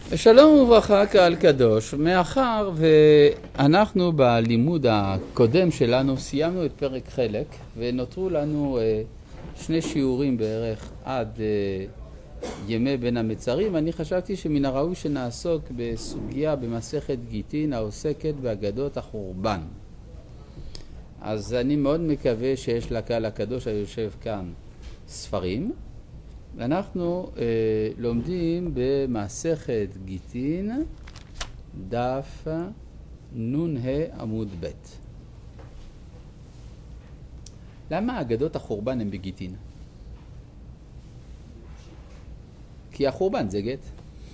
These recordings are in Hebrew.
שלום וברכה קהל קדוש, מאחר ואנחנו בלימוד הקודם שלנו סיימנו את פרק חלק ונותרו לנו שני שיעורים בערך עד ימי בין המצרים. אני חשבתי שמן הראוי שנעסוק בסוגיה במסכת גיטין העוסקת באגדות החורבן. אז אני מאוד מקווה שיש לקהל הקדוש היושב כאן ספרים. אנחנו לומדים במסכת גיטין דף נ"ה עמוד ב'. למה אגדות החורבן הם בגיטין? כי החורבן זה גט.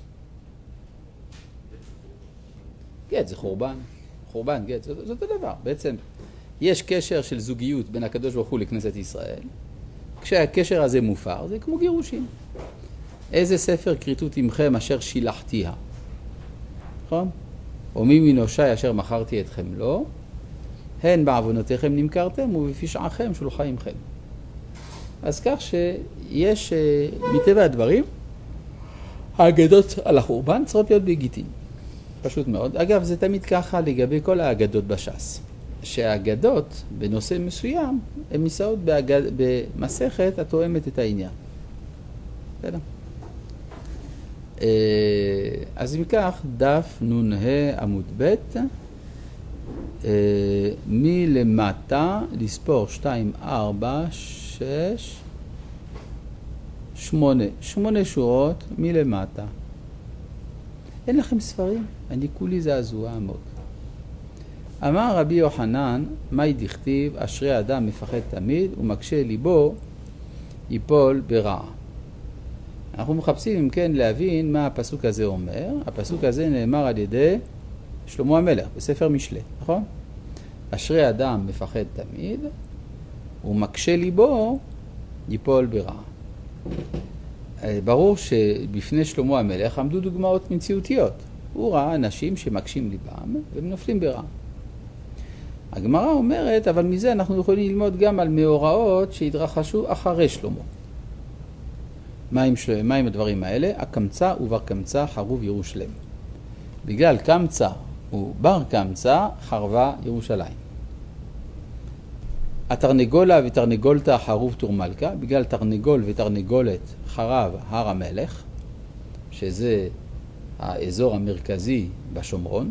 גט זה חורבן, חורבן גט, זה אותו דבר. בעצם יש קשר של זוגיות בין הקדוש ברוך הוא לכנסת ישראל. כשהקשר הזה מופר, זה כמו גירושים. איזה ספר כריתות עמכם אשר שילחתיה? נכון? או מי מנושי אשר מכרתי אתכם לא? הן בעוונותיכם נמכרתם ובפשעכם שולחה עמכם. אז כך שיש מטבע הדברים, האגדות על החורבן צריכות להיות בגיטין. פשוט מאוד. אגב, זה תמיד ככה לגבי כל האגדות בש"ס. שהאגדות בנושא מסוים הן נישאות במסכת התואמת את העניין. בסדר? אז אם כך, דף נ"ה עמוד ב', מלמטה לספור 2, 4, 6, 8. 8 שורות מלמטה. אין לכם ספרים? אני כולי זעזוע עמוק. אמר רבי יוחנן, מהי דכתיב, אשרי אדם מפחד תמיד ומקשה ליבו ייפול ברע. אנחנו מחפשים אם כן להבין מה הפסוק הזה אומר. הפסוק הזה נאמר על ידי שלמה המלך בספר משלי, נכון? אשרי אדם מפחד תמיד ומקשה ליבו ייפול ברע. ברור שבפני שלמה המלך עמדו דוגמאות מציאותיות. הוא ראה אנשים שמקשים ליבם והם נופלים ברע. הגמרא אומרת, אבל מזה אנחנו יכולים ללמוד גם על מאורעות שהתרחשו אחרי שלמה. מה עם הדברים האלה? הקמצא ובר קמצא חרוב ירושלם. בגלל קמצא ובר קמצא חרבה ירושלים. התרנגולה ותרנגולתה חרוב תורמלכה, בגלל תרנגול ותרנגולת חרב הר המלך, שזה האזור המרכזי בשומרון.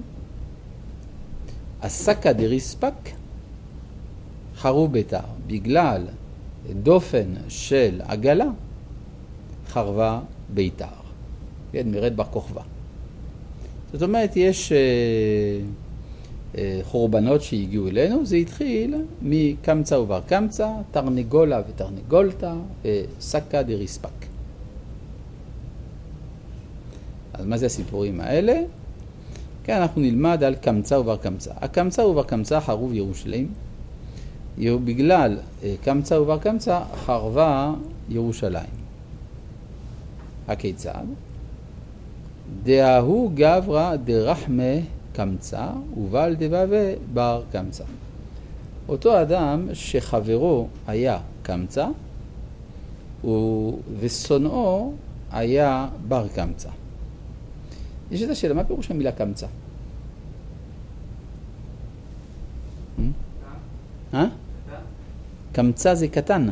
הסקה דריספק חרוב ביתר, בגלל דופן של עגלה חרבה ביתר, כן, מרד בר כוכבא. זאת אומרת, יש חורבנות שהגיעו אלינו. זה התחיל מקמצא ובר קמצא, תרנגולה ותרנגולתה וסקה דריספק. אז מה זה הסיפורים האלה? כן, אנחנו נלמד על קמצא ובר קמצא. הקמצא ובר קמצא חרוב ירושלים. בגלל קמצא ובר קמצא חרבה ירושלים. הכיצד? דאהו גברא דרחמה קמצא ובל דבבה בר קמצא. אותו אדם שחברו היה קמצא ושונאו היה בר קמצא. יש את השאלה, מה פירוש המילה קמצא? קמצא זה קטן.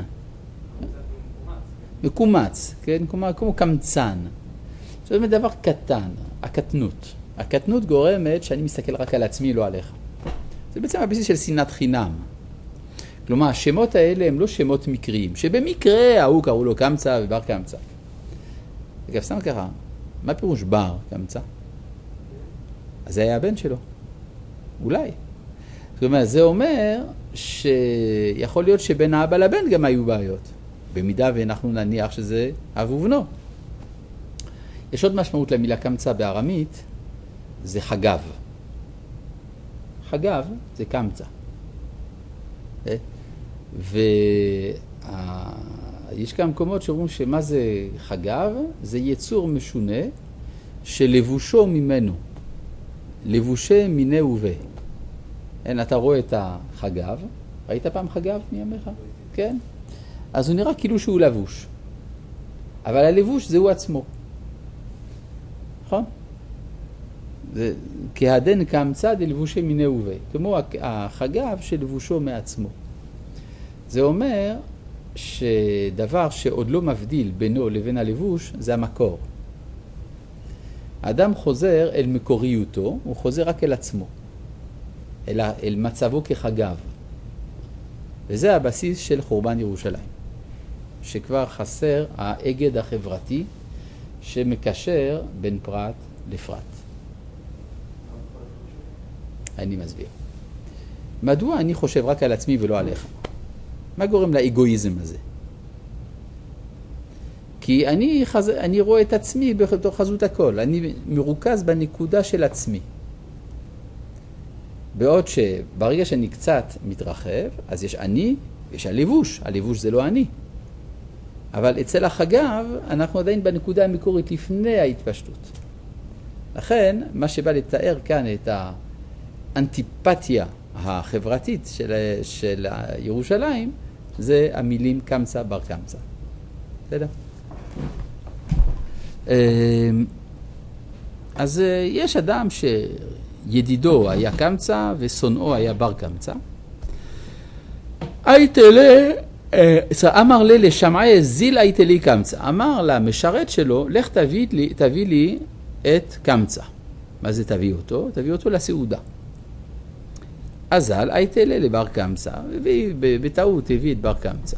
מקומץ, כן? כמו קמצן. זאת אומרת דבר קטן, הקטנות. הקטנות גורמת שאני מסתכל רק על עצמי, לא עליך. זה בעצם הבסיס של שנאת חינם. כלומר, השמות האלה הם לא שמות מקריים, שבמקרה ההוא קראו לו קמצא ובר קמצא. אגב, סתם ככה, מה פירוש בר קמצא? אז זה היה הבן שלו. אולי. זאת אומרת, זה אומר שיכול להיות שבין האבא לבן גם היו בעיות. במידה ואנחנו נניח שזה אב ובנו. יש עוד משמעות למילה קמצא בארמית, זה חגב. חגב זה קמצא. ויש כמה מקומות שאומרים שמה זה חגב? זה יצור משונה שלבושו ממנו. לבושי מיני ובה. אין, אתה רואה את החגב. ראית פעם חגב מימיך? כן? אז הוא נראה כאילו שהוא לבוש. אבל הלבוש זהו עצמו. נכון? כהדן קמצא דלבושי מיני ובי, כמו החגב שלבושו מעצמו. זה אומר שדבר שעוד לא מבדיל בינו לבין הלבוש זה המקור. האדם חוזר אל מקוריותו, הוא חוזר רק אל עצמו, אל מצבו כחגב. וזה הבסיס של חורבן ירושלים, שכבר חסר האגד החברתי שמקשר בין פרט לפרט. אני מסביר. מדוע אני חושב רק על עצמי ולא עליך? מה גורם לאגואיזם הזה? כי אני רואה את עצמי בתוך חזות הכל. אני מרוכז בנקודה של עצמי. בעוד שברגע שאני קצת מתרחב, אז יש אני, יש הלבוש. הלבוש זה לא אני. אבל אצל החגב, אנחנו עדיין בנקודה המקורית לפני ההתפשטות. לכן, מה שבא לתאר כאן את האנטיפתיה החברתית של ירושלים, זה המילים קמצא בר קמצא. בסדר? אז יש אדם שידידו היה קמצא ושונאו היה בר קמצא. אמר לשמעי זיל הייתלי קמצא. אמר למשרת שלו, לך תביא לי את קמצא. מה זה תביא אותו? תביא אותו לסעודה. אזל הייתלה לבר קמצא, ובטעות הביא את בר קמצא.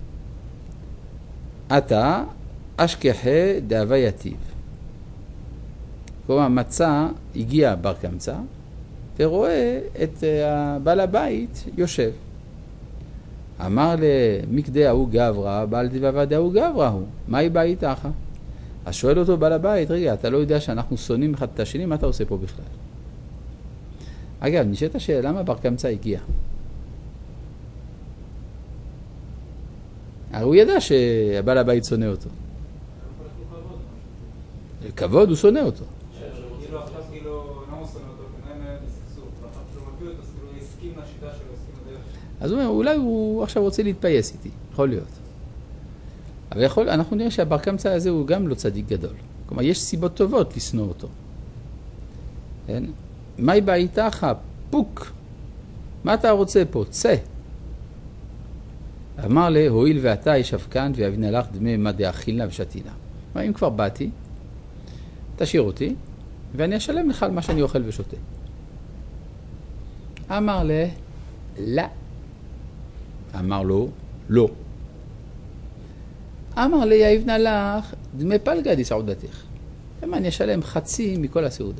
אתה אשכחה דאבה יתיב. כלומר, מצא, הגיע בר קמצא, ורואה את בעל הבית יושב. אמר למקדה ההוא גברא, בעל דבבה דהוא גברא הוא. מהי בית אחא? אז שואל אותו בעל הבית, רגע, אתה לא יודע שאנחנו שונאים אחד את השני, מה אתה עושה פה בכלל? אגב, נשאלת השאלה, למה בר קמצא הגיע? הרי הוא ידע שהבעל הבית שונא אותו. כבוד, הוא שונא אותו. כאילו עכשיו כאילו, למה הוא שונא אותו? כנראה מהם בסכסוך. ואחר שהוא מביא אותו, אז כאילו הוא הסכים לשיטה שלו, הסכים לדרך. אז הוא אומר, אולי הוא עכשיו רוצה להתפייס איתי. יכול להיות. אבל אנחנו נראה שהבר קמצא הזה הוא גם לא צדיק גדול. כלומר, יש סיבות טובות לשנוא אותו. כן? מהי בעיתך? פוק. מה אתה רוצה פה? צא. אמר לה, הואיל ואתה ישב כאן ויבנה לך דמי מה דאכילנה ושתינה. אם כבר באתי, תשאיר אותי, ואני אשלם לך על מה שאני אוכל ושותה. אמר לה, לא. אמר לו, לא. אמר לה, יבנה לך דמי פלגה דסעודתך. למה אני אשלם חצי מכל הסעודה.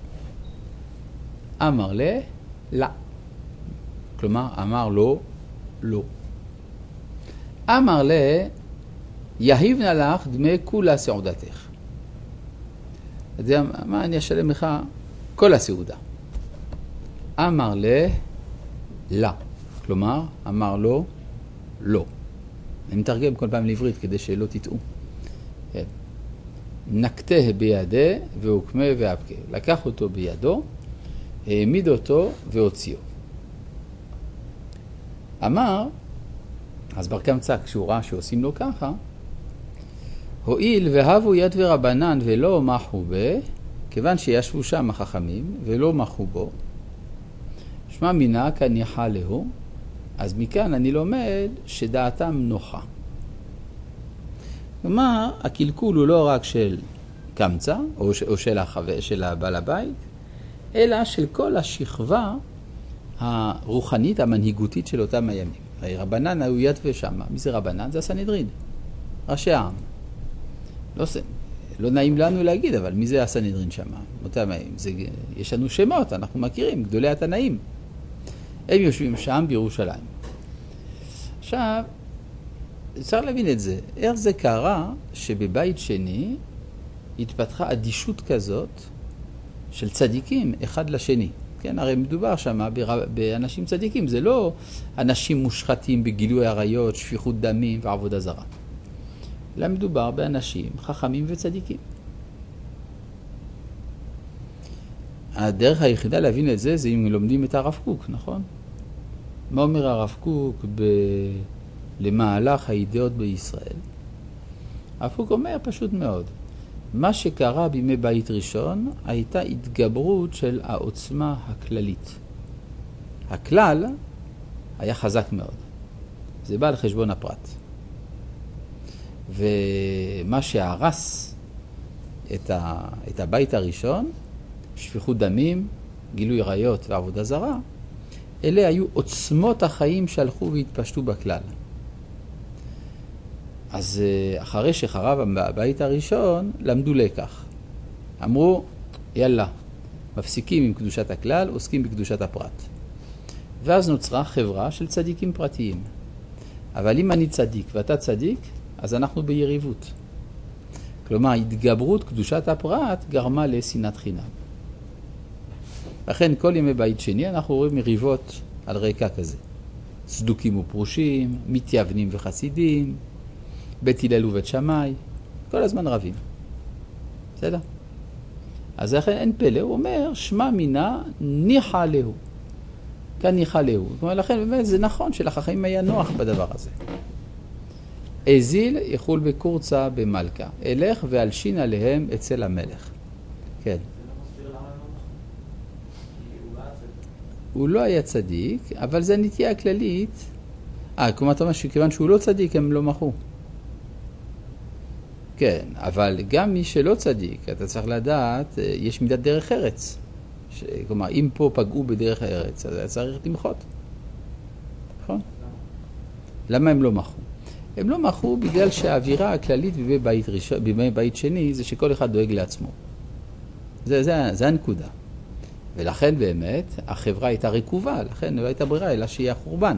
אמר לה, לא. כלומר, אמר לו, לא. אמר לה, יהיבנה לך דמי כולה סעודתך. אז מה אני אשלם לך? כל הסעודה. אמר לה, לא. כלומר, אמר לו, לא. אני מתרגם כל פעם לעברית כדי שלא תטעו. כן. נקתה בידה והוקמה ואבקה. לקח אותו בידו, העמיד אותו והוציאו. אמר, אז בר קמצא כשהוא ראה שעושים לו ככה, הואיל והבו יד ורבנן ולא מחו בה, כיוון שישבו שם החכמים ולא מחו בו, שמע מינה כניחה לו, אז מכאן אני לומד שדעתם נוחה. כלומר, הקלקול הוא לא רק של קמצא, או של הבעל הבית, אלא של כל השכבה הרוחנית, המנהיגותית של אותם הימים. הרי רבנן היו יד ושמה. מי זה רבנן? זה הסנהדרין. ראשי העם. לא נעים לנו להגיד, אבל מי זה הסנהדרין שמה? אותם הימים. יש לנו שמות, אנחנו מכירים, גדולי התנאים. הם יושבים שם בירושלים. עכשיו, צריך להבין את זה. איך זה קרה שבבית שני התפתחה אדישות כזאת של צדיקים אחד לשני? כן, הרי מדובר שם באנשים צדיקים, זה לא אנשים מושחתים בגילוי עריות, שפיכות דמים ועבודה זרה. אלא מדובר באנשים חכמים וצדיקים. הדרך היחידה להבין את זה, זה אם לומדים את הרב קוק, נכון? מה אומר הרב קוק למהלך האידאות בישראל? הרב קוק אומר פשוט מאוד, מה שקרה בימי בית ראשון הייתה התגברות של העוצמה הכללית. הכלל היה חזק מאוד. זה בא על חשבון הפרט. ומה שהרס את הבית הראשון, שפיכות דמים, גילוי עריות ועבודה זרה, אלה היו עוצמות החיים שהלכו והתפשטו בכלל. אז אחרי שחרב הבית הראשון, למדו לקח. אמרו, יאללה, מפסיקים עם קדושת הכלל, עוסקים בקדושת הפרט. ואז נוצרה חברה של צדיקים פרטיים. אבל אם אני צדיק ואתה צדיק, אז אנחנו ביריבות. כלומר, התגברות קדושת הפרט גרמה לשנאת חינם. לכן כל ימי בית שני אנחנו רואים מריבות על רקע כזה. צדוקים ופרושים, מתייוונים וחסידים, בית הלל ובית שמאי, כל הזמן רבים. בסדר? אז לכן אין פלא, הוא אומר, שמע מינה ניחא להו. כאן ניחא להו. כלומר, לכן באמת זה נכון שלחכמים היה נוח בדבר הזה. אזיל יחול בקורצה במלכה. אלך ואלשין עליהם אצל המלך. כן. הוא לא היה צדיק, אבל זה נטייה כללית. כלומר, אתה אומר שכיוון שהוא לא צדיק, הם לא מחו. כן, אבל גם מי שלא צדיק, אתה צריך לדעת, יש מידת דרך ארץ. כלומר, אם פה פגעו בדרך הארץ, אז צריך למחות. נכון? למה הם לא מחו? הם לא מחו בגלל שהאווירה הכללית בימי בית שני זה שכל אחד דואג לעצמו. זה הנקודה. ולכן באמת החברה הייתה רקובה, לכן לא הייתה ברירה אלא שיהיה חורבן.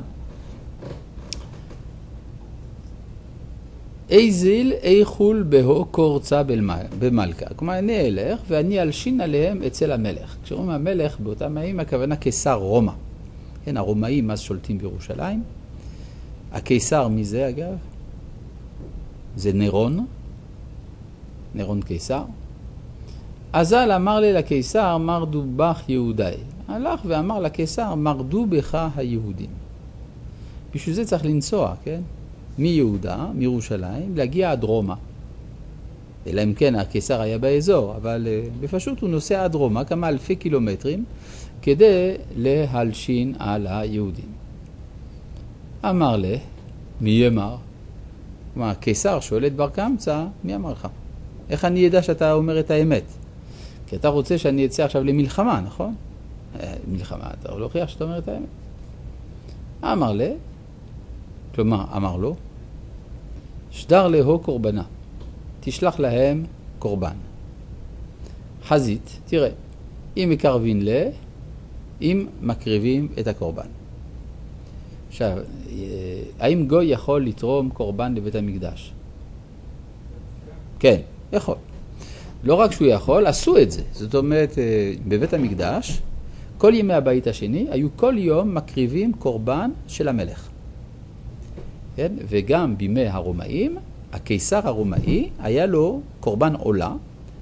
איזיל איכול בהו קורצה במלכה. כלומר, אני אלך ואני אלשין עליהם אצל המלך. כשאומרים המלך, באותם הימים הכוונה קיסר רומא. כן, הרומאים אז שולטים בירושלים. הקיסר מזה אגב, זה נירון, נירון קיסר. אזל אמר לי לקיסר, מרדו בך יהודי. הלך ואמר לקיסר, מרדו בך היהודים. בשביל זה צריך לנסוע, כן? מיהודה, מירושלים, להגיע עד רומא. אלא אם כן הקיסר היה באזור, אבל בפשוט הוא נוסע עד רומא כמה אלפי קילומטרים כדי להלשין על היהודים. אמר לה, מי יאמר? כלומר, הקיסר שואל את בר קמצא, מי אמר לך? איך אני ידע שאתה אומר את האמת? כי אתה רוצה שאני אצא עכשיו למלחמה, נכון? מלחמה, אתה לא הוכיח שאתה אומר את האמת. אמר לה, כלומר, אמר לו, שדר להו קורבנה, תשלח להם קורבן. חזית, תראה, אם מקרבין לה, אם מקריבים את הקורבן. עכשיו, האם גוי יכול לתרום קורבן לבית המקדש? כן, יכול. לא רק שהוא יכול, עשו את זה. זאת אומרת, בבית המקדש, כל ימי הבית השני, היו כל יום מקריבים קורבן של המלך. כן? וגם בימי הרומאים, הקיסר הרומאי היה לו קורבן עולה,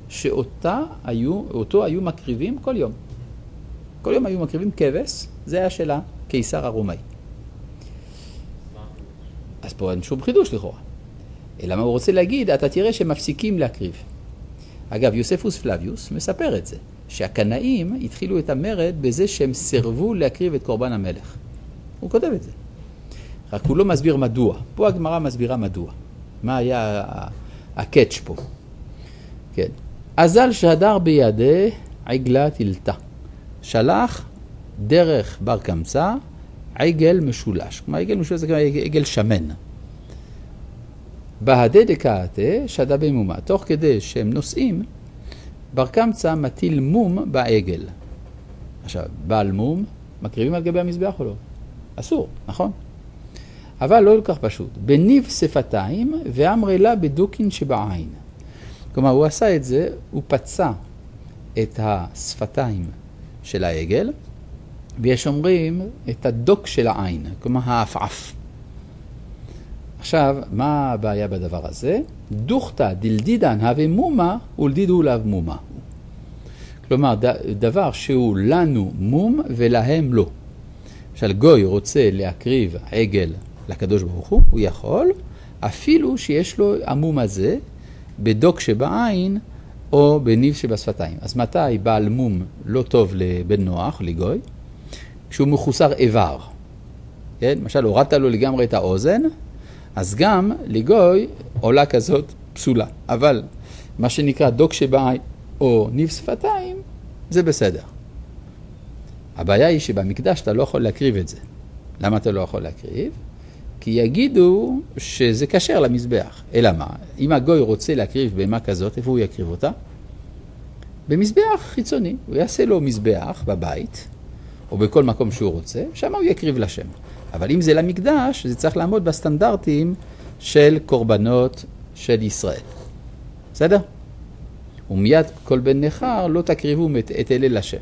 שאותו היו מקריבים כל יום. כל יום היו מקריבים כבש, זה היה של הקיסר הרומאי. אז פה אין שום חידוש לכאורה. אלא מה הוא רוצה להגיד, אתה תראה שמפסיקים להקריב. אגב, יוספוס פלביוס מספר את זה, שהקנאים התחילו את המרד בזה שהם סירבו להקריב את קורבן המלך. הוא כותב את זה. רק הוא לא מסביר מדוע. פה הגמרא מסבירה מדוע. מה היה הקאץ' פה. כן. אזל שדר בידי עגלה תלתה. שלח דרך בר קמצא עגל משולש. כלומר, עגל משולש זה כמו עגל שמן. בהדה דקאתה שדה במומה. תוך כדי שהם נוסעים, בר קמצא מטיל מום בעגל. עכשיו, בעל מום, מקריבים על גבי המזבח או לא? אסור, נכון? אבל לא כל כך פשוט. בניב שפתיים ואמרי לה בדוקין שבעין. כלומר, הוא עשה את זה, הוא פצע את השפתיים של העגל, ויש אומרים את הדוק של העין, כלומר העפעף. עכשיו, מה הבעיה בדבר הזה? דוכתא דלדידן הווה מומה ולדידו לאו מומה. כלומר, דבר שהוא לנו מום ולהם לא. למשל, גוי רוצה להקריב עגל לקדוש ברוך הוא, הוא יכול, אפילו שיש לו המום הזה, בדוק שבעין, או בניב שבשפתיים. אז מתי בעל מום לא טוב לבן נוח, לגוי? כשהוא מחוסר איבר. כן? למשל, הורדת לו לגמרי את האוזן, אז גם לגוי עולה כזאת פסולה. אבל מה שנקרא דוק שבעיים או ניב שפתיים, זה בסדר. הבעיה היא שבמקדש אתה לא יכול להקריב את זה. למה אתה לא יכול להקריב? כי יגידו שזה כשר למזבח. אלא מה? אם הגוי רוצה להקריב בהמה כזאת, איפה הוא יקריב אותה? במזבח חיצוני. הוא יעשה לו מזבח בבית, או בכל מקום שהוא רוצה, שם הוא יקריב לשם. אבל אם זה למקדש, זה צריך לעמוד בסטנדרטים של קורבנות של ישראל. בסדר? ומיד כל בן נחר לא תקריבו את אלה לשם.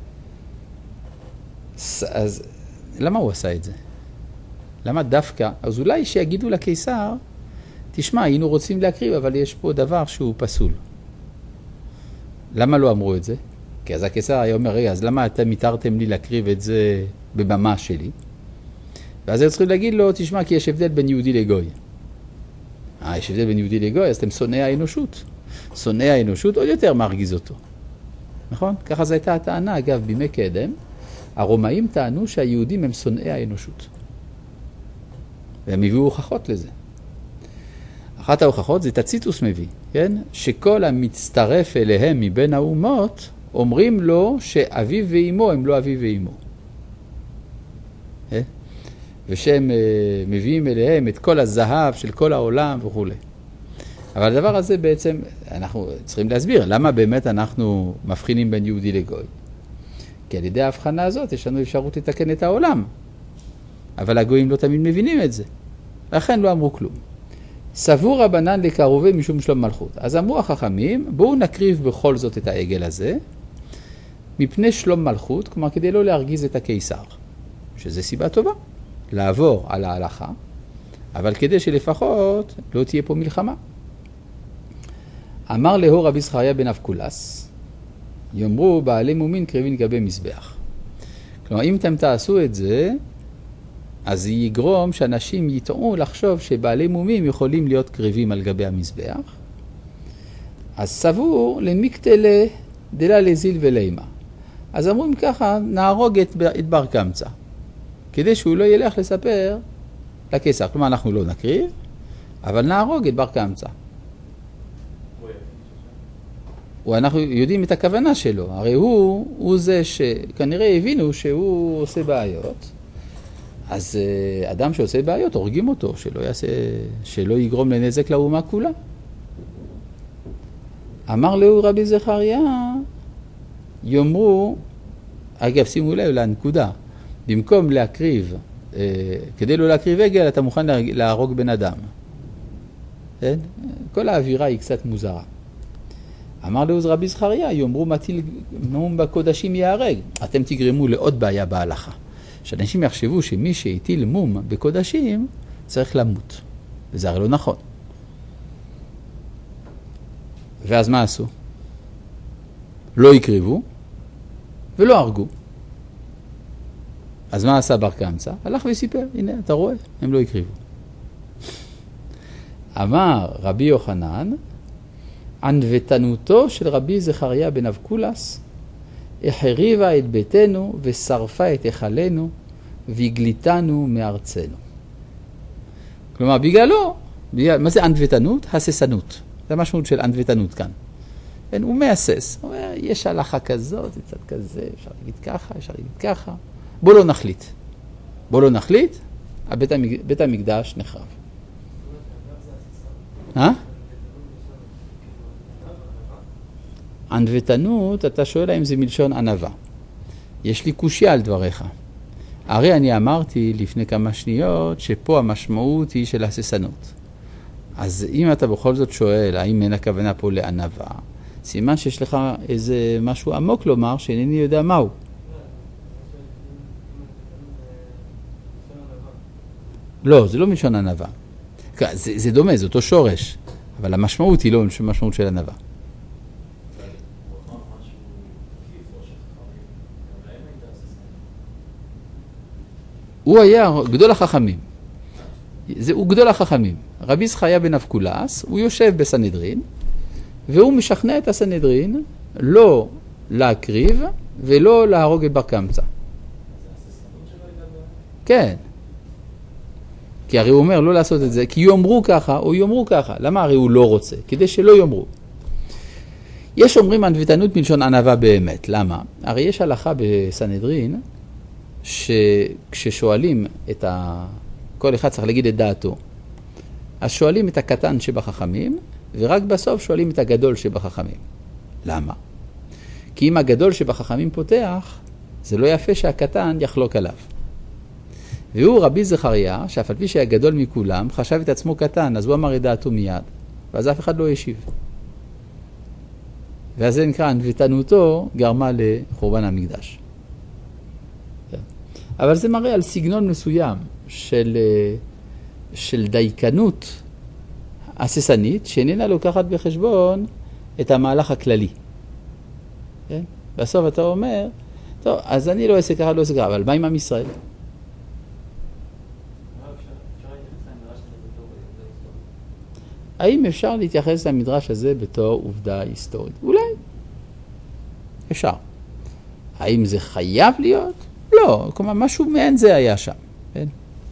אז למה הוא עשה את זה? למה דווקא? אז אולי שיגידו לקיסר, תשמע, היינו רוצים להקריב, אבל יש פה דבר שהוא פסול. למה לא אמרו את זה? כי אז הקיסר היה אומר, רגע, אז למה אתם מתארתם לי להקריב את זה בבמה שלי? ואז הם צריכים להגיד לו, תשמע, כי יש הבדל בין יהודי לגוי. יש הבדל בין יהודי לגוי, אז אתם שונאי האנושות. שונאי האנושות עוד יותר מרגיז אותו. נכון? ככה זו הייתה הטענה, אגב, בימי קדם, הרומאים טענו שהיהודים הם שונאי האנושות. והם הביאו הוכחות לזה. אחת ההוכחות זה תציטוס מביא, כן? שכל המצטרף אליהם מבין האומות, אומרים לו שאביו ואימו הם לא אביו ואימו. ושהם מביאים אליהם את כל הזהב של כל העולם וכו'. אבל הדבר הזה בעצם, אנחנו צריכים להסביר, למה באמת אנחנו מבחינים בין יהודי לגוי? כי על ידי ההבחנה הזאת יש לנו אפשרות לתקן את העולם. אבל הגויים לא תמיד מבינים את זה. לכן לא אמרו כלום. סבור רבנן לקרובי משום שלום מלכות. אז אמרו החכמים, בואו נקריב בכל זאת את העגל הזה, מפני שלום מלכות, כלומר כדי לא להרגיז את הקיסר. שזה סיבה טובה, לעבור על ההלכה, אבל כדי שלפחות לא תהיה פה מלחמה. אמר להו רבי זכריה בן אבקולס, יאמרו בעלי מומין קריבין גבי מזבח. כלומר, אם אתם תעשו את זה, אז זה יגרום שאנשים יטעו לחשוב שבעלי מומים יכולים להיות קריבים על גבי המזבח. אז סבור למקטלה דלה לזיל ולימה. אז אמרו אם ככה, נהרוג את בר קמצא, כדי שהוא לא ילך לספר לקיסר. כלומר, אנחנו לא נקריב, אבל נהרוג את בר קמצא. אנחנו יודעים את הכוונה שלו. הרי הוא זה שכנראה הבינו שהוא עושה בעיות. אז אדם שעושה בעיות, הורגים אותו, שלא יגרום לנזק לאומה כולה. אמר לו רבי זכריה, יאמרו, אגב, שימו לב לנקודה, במקום להקריב, כדי לא להקריב עגל, אתה מוכן להרוג בן אדם. כן? כל האווירה היא קצת מוזרה. אמר לו רבי זכריה, יאמרו מטיל מום בקודשים יהרג. אתם תגרמו לעוד בעיה בהלכה. שאנשים יחשבו שמי שהטיל מום בקודשים צריך למות. וזה הרי לא נכון. ואז מה עשו? לא הקריבו ולא הרגו. אז מה עשה בר קמצא? הלך וסיפר, הנה אתה רואה, הם לא הקריבו. אמר רבי יוחנן, ענוותנותו של רבי זכריה בן אבקולס, החריבה את ביתנו ושרפה את היכלנו והגליתנו מארצנו. כלומר, בגללו, מה זה ענוותנות? הססנות. זה המשמעות של ענוותנות כאן. הוא מאסס. הוא אומר, יש הלכה כזאת, זה קצת כזה, אפשר להגיד ככה, אפשר להגיד ככה. בוא לא נחליט. בוא לא נחליט, בית המקדש נחרב. ענוותנות, אתה שואל האם זה מלשון ענווה. יש לי קושיה על דבריך. הרי אני אמרתי לפני כמה שניות שפה המשמעות היא של הססנות. אז אם אתה בכל זאת שואל האם אין הכוונה פה לענווה, סימן שיש לך איזה משהו עמוק לומר שאינני יודע מהו. לא, זה לא מלשון ענווה. זה דומה, זה אותו שורש, אבל המשמעות היא לא משמעות של ענווה. הוא היה גדול החכמים. הוא גדול החכמים. רבי זכריה בן אבקולס, הוא יושב בסנהדרין, והוא משכנע את הסנהדרין לא להקריב ולא להרוג את בר קמצא. כן. כי הרי הוא אומר לא לעשות את זה, כי יאמרו ככה או יאמרו ככה. למה הרי הוא לא רוצה? כדי שלא יאמרו. יש אומרים ענוותנות מלשון ענווה באמת. למה? הרי יש הלכה בסנהדרין, שכששואלים את כל אחד צריך להגיד את דעתו. אז שואלים את הקטן שבחכמים, ורק בסוף שואלים את הגדול שבחכמים. למה? כי אם הגדול שבחכמים פותח, זה לא יפה שהקטן יחלוק עליו. והוא רבי זכריה, שאף על פי שהיה גדול מכולם, חשב את עצמו קטן, אז הוא אמר את דעתו מיד, ואז אף אחד לא ישיב. ואז זה נקרא, ענוותנותו גרמה לחורבן המקדש. אבל זה מראה על סגנון מסוים של דייקנות הססנית, שאיננה לוקחת בחשבון את המהלך הכללי. כן? בסוף אתה אומר, טוב, אז אני לא אעשה ככה, לא אעשה ככה, אבל מה עם עם ישראל? האם אפשר להתייחס למדרש הזה בתור עובדה היסטורית? אולי. אפשר. האם זה חייב להיות? לא. כלומר, משהו מעין זה היה שם. כן?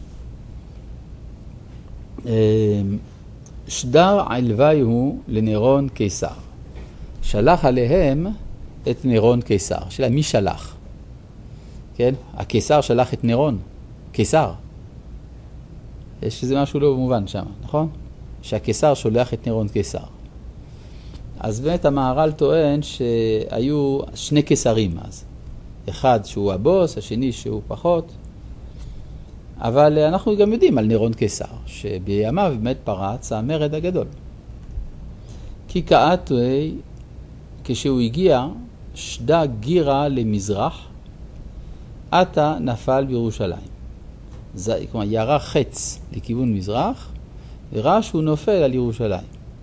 שדר עלווי הוא לנירון קיסר. שלח עליהם את נירון קיסר. שאלה, מי שלח? כן? הקיסר שלח את נירון. קיסר. יש איזה משהו לא מובן שם, נכון? שהקיסר שולח את נירון קיסר. אז באמת המהר"ל טוען שהיו שני קיסרים אז. אחד שהוא הבוס, השני שהוא פחות. אבל אנחנו גם יודעים על נירון קיסר, שבימיו באמת פרץ המרד הגדול. כי כעתוי, כשהוא הגיע, שדה גירה למזרח, עתה נפל בירושלים. כלומר, ירה חץ לכיוון מזרח, וראה שהוא נופל על ירושלים.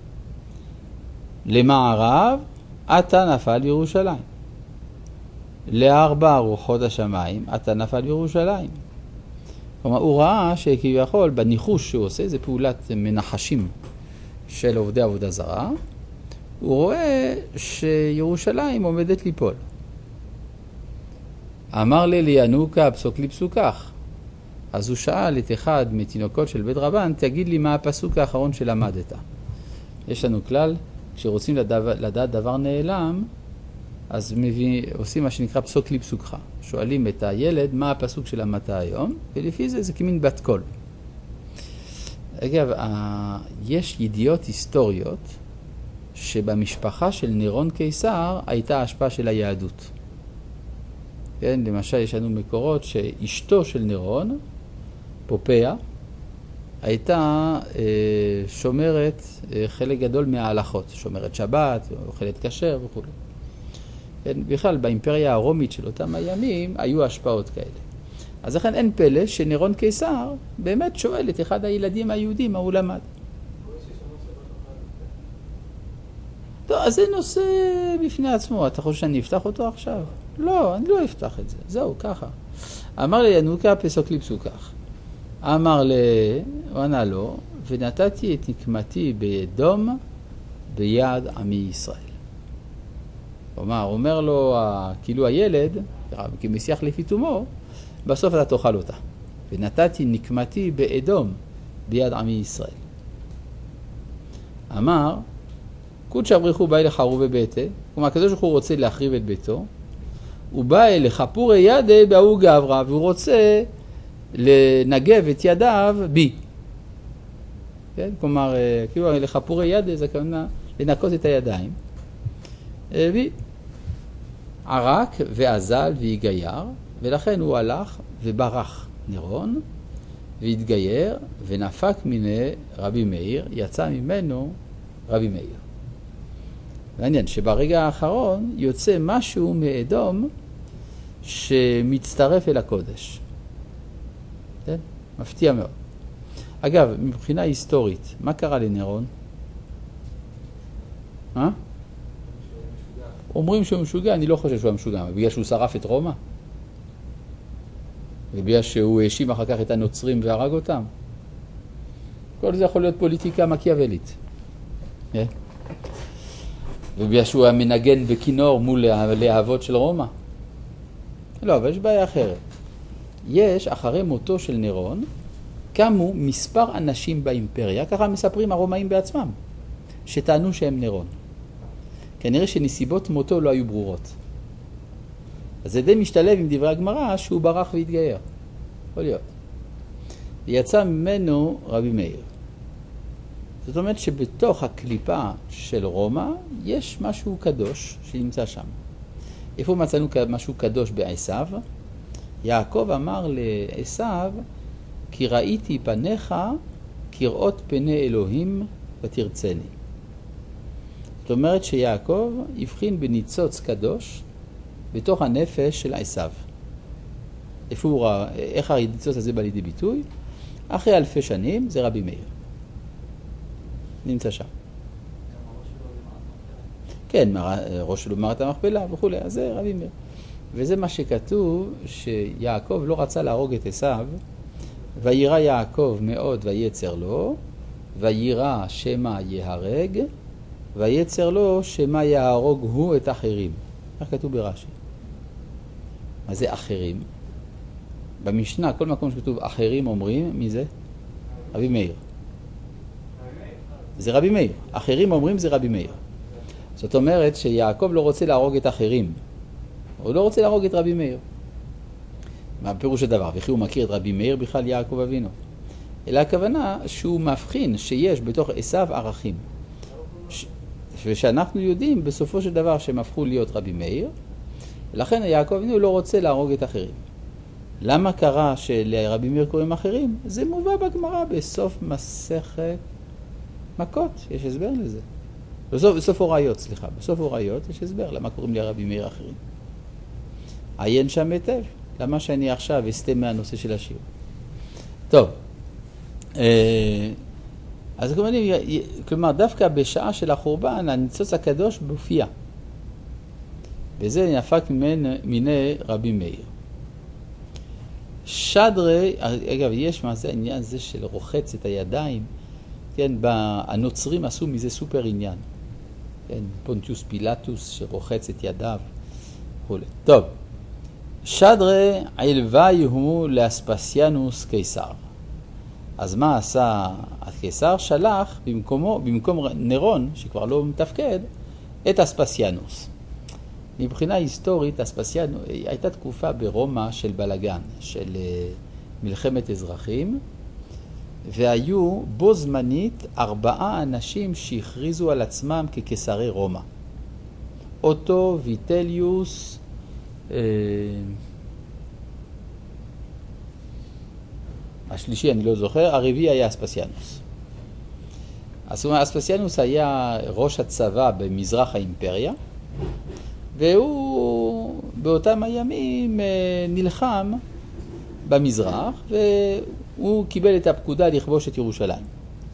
למערב, עתה נפל בירושלים. לארבע רוחות השמיים, עתה נפל בירושלים. כלומר, הוא ראה שכביכול בניחוש שהוא עושה, זה פעולת מנחשים של עובדי עבודה זרה, הוא רואה שירושלים עומדת ליפול. אמר לי ינוקה פסוק לי פסוקך. אז הוא שאל את אחד מתינוקות של בית רבן, תגיד לי מה הפסוק האחרון שלמדת. יש לנו כלל, כשרוצים לדעת דבר נעלם, אז עושים מה שנקרא פסוק לי פסוקך. שואלים את הילד מה הפסוק שלמדת היום, ולפי זה זה כמין בת קול. אגב, יש ידיעות היסטוריות שבמשפחה של נירון קיסר הייתה השפעה של היהדות. כן, למשל יש לנו מקורות שאשתו של נירון, פופיה, הייתה שומרת חלק גדול מההלכות, שומרת שבת, אוכלת כשר וכו'. כן, בכלל, באימפריה הרומית של אותם הימים היו השפעות כאלה. אז לכן אין פלא שנירון קיסר באמת שואל את אחד הילדים היהודים מה הוא למד. טוב, אז זה נושא בפני עצמו. אתה חושב שאני אפתח אותו עכשיו? לא, אני לא אפתח את זה. זהו, ככה. אמר לי ינוקה פסוק לי פסוקך. אמר לי, הוא ענה לו, ונתתי את נקמתי באדום ביד עמי ישראל. אומר לו, כאילו הילד, כמשיח לפי תומו, בסוף אתה תאכל אותה. ונתתי נקמתי באדום ביד עמי ישראל. אמר, קודש אבריחו בא אליך ערובי ביתה, כלומר, הקדוש ברוך הוא רוצה להחריב את ביתו, הוא בא אליך פורי ידי באו גברא, והוא רוצה לנגב את ידיו בי. כן? כלומר, כאילו לחפורי ידי זה כמובן לנקות את הידיים. בי. ערק ואזל והגייר, ולכן הוא הלך וברח נירון, והתגייר, ונפק מיני רבי מאיר, יצא ממנו רבי מאיר. מעניין שברגע האחרון יוצא משהו מאדום שמצטרף אל הקודש. כן? מפתיע מאוד. אגב, מבחינה היסטורית, מה קרה לנירון? אומרים שהוא משוגע, אני לא חושב שהוא משוגע, בגלל שהוא שרף את רומא? ובגלל שהוא האשים אחר כך את הנוצרים והרג אותם? כל זה יכול להיות פוליטיקה מקיאוולית. ובגלל שהוא המנגן בכינור מול הלהבות של רומא. לא, אבל יש בעיה אחרת. יש, אחרי מותו של נירון, קמו מספר אנשים באימפריה, ככה מספרים הרומאים בעצמם, שטענו שהם נירון. כנראה שנסיבות מותו לא היו ברורות. אז זה די משתלב עם דברי הגמרא שהוא ברח והתגייר. יכול להיות. ויצא ממנו רבי מאיר. זאת אומרת שבתוך הקליפה של רומא יש משהו קדוש שנמצא שם. איפה מצאנו משהו קדוש בעשיו? יעקב אמר לעשיו, כי ראיתי פניך כראות פני אלוהים ותרצני. זאת אומרת שיעקב הבחין בניצוץ קדוש בתוך הנפש של עשיו. איפה הוא ראה, איך הניצוץ הזה בא לידי ביטוי? אחרי אלפי שנים זה רבי מאיר. נמצא שם. כן, ראש שלו במערת המכפלה וכו', אז זה רבי מאיר. וזה מה שכתוב, שיעקב לא רצה להרוג את עשיו, וירא יעקב מאוד ויצר לו, וירא שמא יהרג, ויצר לו שמא יהרוג הוא את אחרים. כך כתוב ברש"י. מה זה אחרים? במשנה, כל מקום שכתוב אחרים אומרים, מי זה? רבי מאיר. זה רבי מאיר. אחרים אומרים זה רבי מאיר. זאת אומרת שיעקב לא רוצה להרוג את אחרים. הוא לא רוצה להרוג את רבי מאיר. מה פירוש הדבר? וכי הוא מכיר את רבי מאיר בכלל יעקב אבינו. אלא הכוונה שהוא מבחין שיש בתוך עשיו ערכים. ושאנחנו יודעים בסופו של דבר שהם הפכו להיות רבי מאיר, ולכן יעקב אבינו לא רוצה להרוג את אחרים. למה קרה שלרבי מאיר קוראים אחרים? זה מובא בגמרא בסוף מסכת מכות, יש הסבר לזה. בסוף הוריות, סליחה, בסוף הוריות יש הסבר למה קוראים לרבי מאיר אחרים. עיין שם היטב, למה שאני עכשיו אסתם מהנושא של השיעור. טוב, אז כלומר דווקא בשעה של החורבן הניצוץ הקדוש מופיע. וזה נפק מיני רבי מאיר. שדרי, אגב, יש מה זה העניין הזה של רוחץ את הידיים, כן, הנוצרים עשו מזה סופר עניין. כן, פונטיוס פילטוס שרוחץ את ידיו וכו'. טוב, שדרי עלווי הוא לאספסיאנוס קיסר. אז מה עשה הקיסר? שלח במקום נירון, שכבר לא מתפקד, את אספסיאנוס. מבחינה היסטורית, אספסיאנוס הייתה תקופה ברומא של בלגן, של מלחמת אזרחים, והיו בו זמנית 4 אנשים שהכריזו על עצמם כקיסרי רומא. אוטו, ויטליוס, השלישי אני לא זוכר, הרביעי היה אספסיאנוס. אז אספסיאנוס היה ראש הצבא במזרח האימפריה, והוא באותם הימים נלחם במזרח, והוא קיבל את הפקודה לכבוש את ירושלים.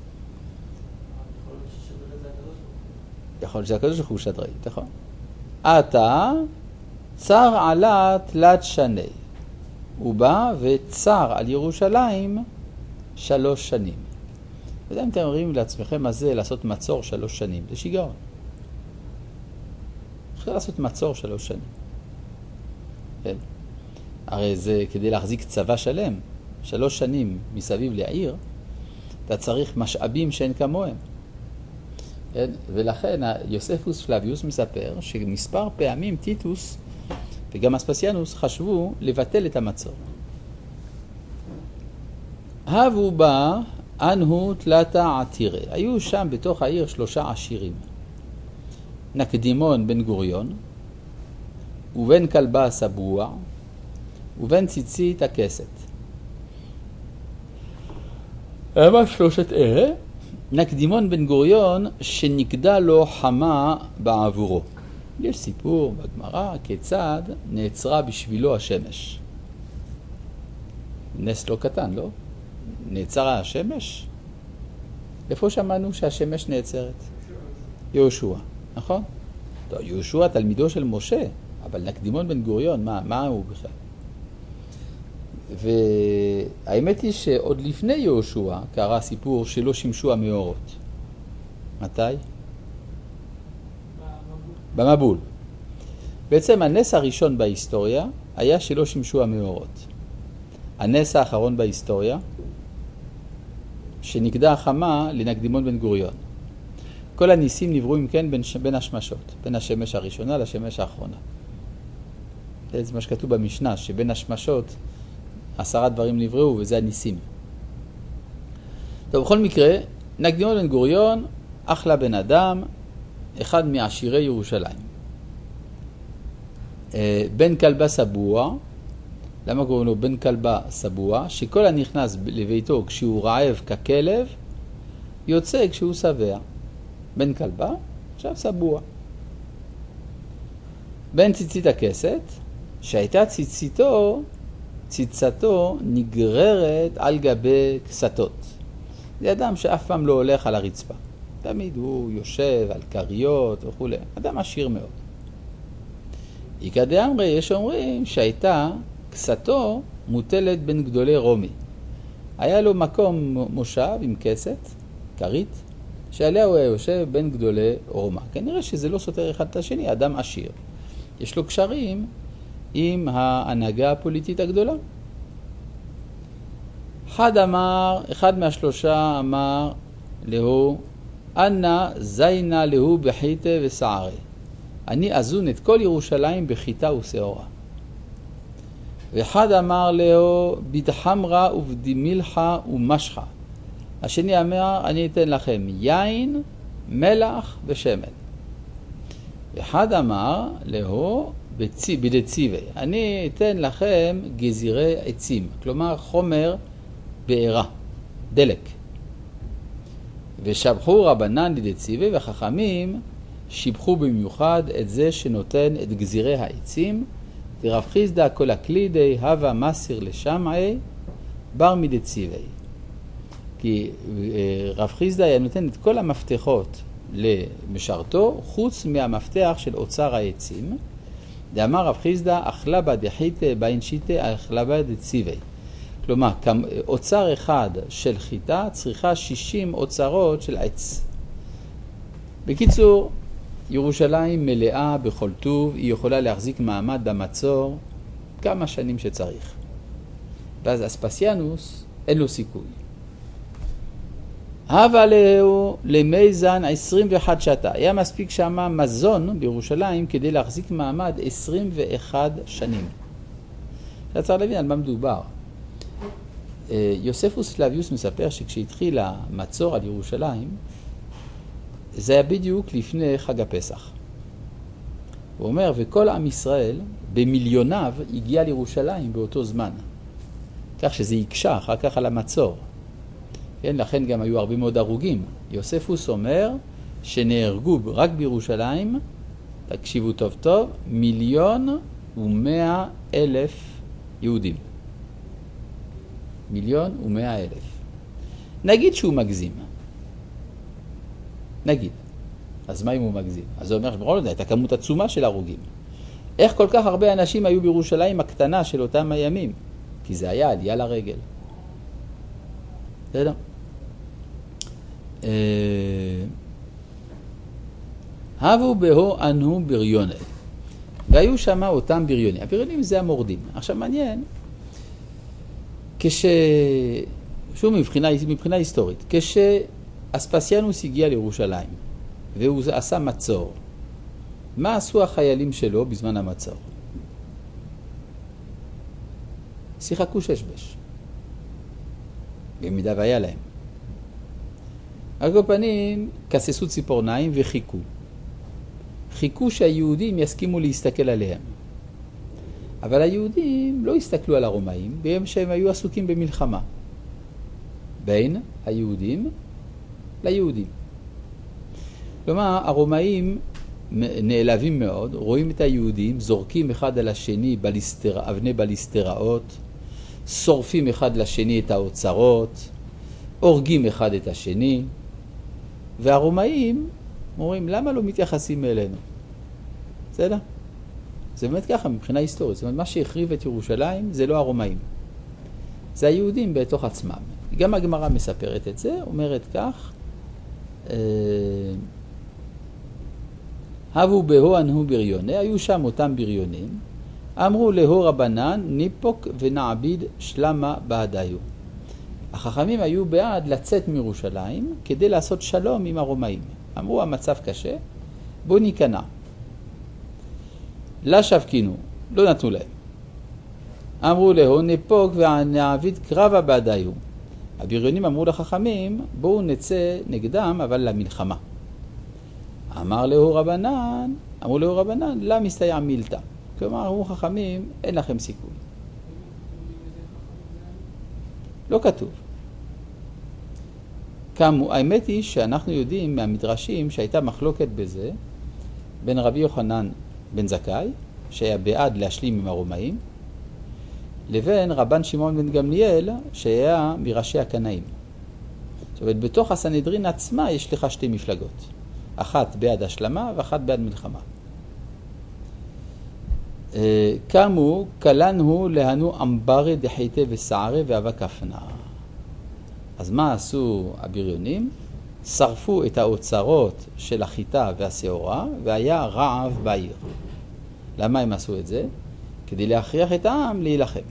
יכול להיות שהקדוש הוא שדרי, נכון. עתה צר עלה תלת שני. הוא בא וצר על ירושלים 3 שנים. ואתם אומרים לעצמכם מה זה לעשות מצור 3 שנים. זה שיגעון. אפשר לעשות מצור 3 שנים. כן. הרי זה כדי להחזיק צבא שלם. 3 שנים מסביב לעיר, אתה צריך משאבים שאין כמוהם. כן? ולכן יוספוס פלביוס מספר שמספר פעמים טיטוס וגם אספסיאנוס חשבו לבטל את המצור. הבו בה אנהו תלתה עתירה. היו שם בתוך העיר 3 עשירים. נקדימון בן גוריון, ובן כלבה הסבוע, ובן ציצית הכסת. מה 3 אלה? נקדימון בן גוריון שנקדה לו חמה בעבורו. יש סיפור בגמרא כיצד נעצרה בשבילו השמש. נס לא קטן, לא? נעצרה השמש? איפה שמענו שהשמש נעצרת? יהושע, נכון? לא, יהושע תלמידו של משה, אבל נקדימון בן גוריון, מה הוא בכלל? והאמת היא שעוד לפני יהושע קרה סיפור שלא שימשו המאורות. מתי? במבול. בעצם הנס הראשון בהיסטוריה היה שלא שימשו המאורות. הנס האחרון בהיסטוריה, שנקדה החמה לנקדימון בן גוריון. כל הניסים נבראו אם כן בין השמשות, בין השמש הראשונה לשמש האחרונה. זה מה שכתוב במשנה, שבין השמשות 10 דברים נבראו, וזה הניסים. טוב, בכל מקרה, נקדימון בן גוריון, אחלה בן אדם, אחד מעשירי ירושלים. בן כלבה סבוע, למה קוראים לו בן כלבה סבוע? שכל הנכנס לביתו כשהוא רעב ככלב, יוצא כשהוא שבע. בן כלבה, עכשיו סבוע. בן ציצית הכסת, שהייתה ציצתו נגררת על גבי כסתות. זה אדם שאף פעם לא הולך על הרצפה. תמיד הוא יושב על קריות וכו'. אדם עשיר מאוד. יקדי אמרי, יש אומרים שהייתה כסתו מוטלת בין גדולי רומי. היה לו מקום מושב עם כסת, קרית, שעליה הוא היה יושב בין גדולי רומא. כנראה שזה לא סותר אחד את השני, אדם עשיר. יש לו קשרים עם ההנהגה הפוליטית הגדולה. אחד מהשלושה אמר לו, אנא זיינה לו בחיתה וסערה. אני אזון את כל ירושלים בחיטה ושעורה. ואחד אמר לו, בדחמרה ובדמילחה ומשחה. השני אמר, אני אתן לכם יין, מלח ושמן. ואחד אמר לו, בדציבי, אני אתן לכם גזירי עצים, כלומר חומר בעירה, דלק. ושבחו רבנן לדציבי, וחכמים שיבחו במיוחד את זה שנותן את גזירי העצים, ורב חיסדא כל הקלידי הווה מסיר לשמעי בר מדציבי. כי רב חיסדא היה נותן את כל המפתחות למשרתו, חוץ מהמפתח של אוצר העצים. דאמר רב חיסדא, אכלבא דחיתא בין שיתא אכלבא דציבי. כלומר, אוצר אחד של חיטה צריכה 60 אוצרות של עץ. בקיצור, ירושלים מלאה בכל טוב, היא יכולה להחזיק מעמד במצור כמה שנים שצריך. ואז אספסיאנוס אין לו סיכוי. הווה לו למייזן 21 שתה. היה מספיק שמה מזון בירושלים כדי להחזיק מעמד 21 שנים. אתה צריך להבין על מה מדובר. יוספוס פלביוס מספר שכשהתחיל המצור על ירושלים, זה היה בדיוק לפני חג הפסח. הוא אומר, וכל עם ישראל במיליוניו הגיע לירושלים באותו זמן. כך שזה יקשה אחר כך על המצור. כן, לכן גם היו הרבה מאוד הרוגים. יוספוס אומר שנהרגו רק בירושלים, תקשיבו טוב טוב, 1,100,000 יהודים. 1,100,000. נגיד שהוא מגזים. נגיד. אז מה אם הוא מגזים? אז זה אומר שבכל זאת הייתה כמות עצומה של הרוגים. איך כל כך הרבה אנשים היו בירושלים הקטנה של אותם הימים? כי זה היה עלייה לרגל. בסדר? הבו בהו אנו בריוני. והיו שם אותם בריונים. הבריונים זה המורדים. עכשיו מעניין, שוב מבחינה היסטורית, כשאספסיאנוס הגיע לירושלים והוא עשה מצור, מה עשו החיילים שלו בזמן המצור? שיחקו ששבש. במידה והיה להם. על כל פנים, כססו ציפורניים וחיכו. חיכו שהיהודים יסכימו להסתכל עליהם. אבל היהודים לא הסתכלו על הרומאים, בהם שהם היו עסוקים במלחמה. בין היהודים ליהודים. כלומר, הרומאים נעלבים מאוד, רואים את היהודים, זורקים אחד על השני אבני בליסטראות, שורפים אחד לשני את האוצרות, הורגים אחד את השני, והרומאים אומרים, למה לא מתייחסים אלינו? בסדר? זה באמת ככה מבחינה היסטורית. זאת אומרת, מה שהחריב את ירושלים זה לא הרומאים. זה היהודים בתוך עצמם. גם הגמרא מספרת את זה, אומרת כך, הבו בהו אנהו בריוני, היו שם אותם בריונים, אמרו להו רבנן ניפוק ונעביד שלמה בעדיו. החכמים היו בעד לצאת מירושלים כדי לעשות שלום עם הרומאים. אמרו המצב קשה, בואו ניכנע. לה שבקינו, לא נתנו להם. אמרו להו ניפוק ונעביד קרבה בעדיו. הבריונים אמרו לחכמים, בואו נצא נגדם אבל למלחמה. אמרו להו רבנן, לה מסתייע מילתא. כלומר, אמרו חכמים, אין לכם סיכוי. לא כתוב. האמת היא שאנחנו יודעים מהמדרשים שהייתה מחלוקת בזה בין רבי יוחנן בן זכאי, שהיה בעד להשלים עם הרומאים, לבין רבן שמעון בן גמליאל, שהיה מראשי הקנאים. זאת אומרת, בתוך הסנהדרין עצמה יש לך שתי מפלגות. אחת בעד השלמה ואחת בעד מלחמה. קמו, קלנו להנו אמברי דחייטה וסערה ואבק אפנה. אז מה עשו הבריונים? שרפו את האוצרות של החיטה והשעורה, והיה רעב בעיר. למה הם עשו את זה? כדי להכריח את העם להילחם.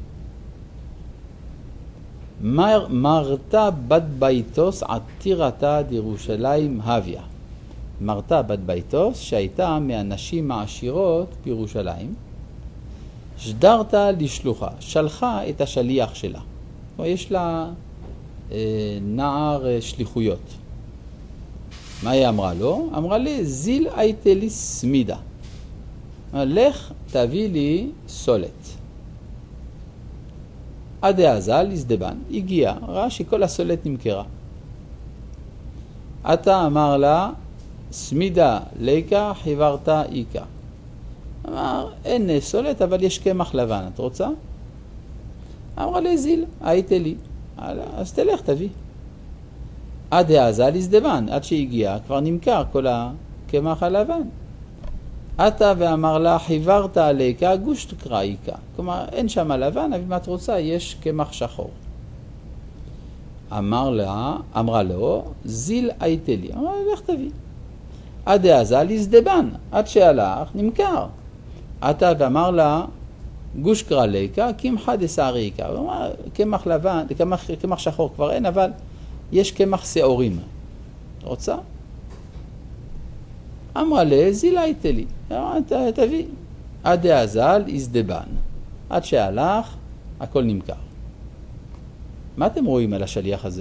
מרתה בת ביתוס עתירתה דירושלים הביה. מרתה בת ביתוס שהייתה מהנשים העשירות בירושלים, שדרתה לשלוחה, שלחה את השליח שלה. יש לה נער שליחויות. מה היא אמרה לו? אמרה לי, זיל הייתה לי סמידה. לך תביא לי סולת. עד האזל הזדבן, הגיע, ראה שכל הסולת נמכרה. אתה אמר לה, סמידה ליקה חיברתה איקה. אמר, אין סולת, אבל יש קמח לבן, את רוצה? אמרה לי, זיל, הייתה לי. אז תלך, תביא. עד האזל הזדבן, עד שהגיע, כבר נמכר כל הקמח הלבן. אתה ואמר לה, חיברת עליקה, גוש תקראיקה. כלומר, אין שם לבן, אבל מה את רוצה? יש קמח שחור. אמרה לו, זיל הייתה לי. אמרה, לך תביא. עד האזל הזדבן, עד שהלך, נמכר. אתה ואמר לה, גוש קרליקה, קמחה דסעריקה. הוא אמר, קמח לבן, קמח שחור כבר אין, אבל יש קמח שעורים. רוצה? אמרה לה, זילה הייתה לי. תביא. עד האזל הזדבן. עד שהלך, הכל נמכר. מה אתם רואים על השליח הזה?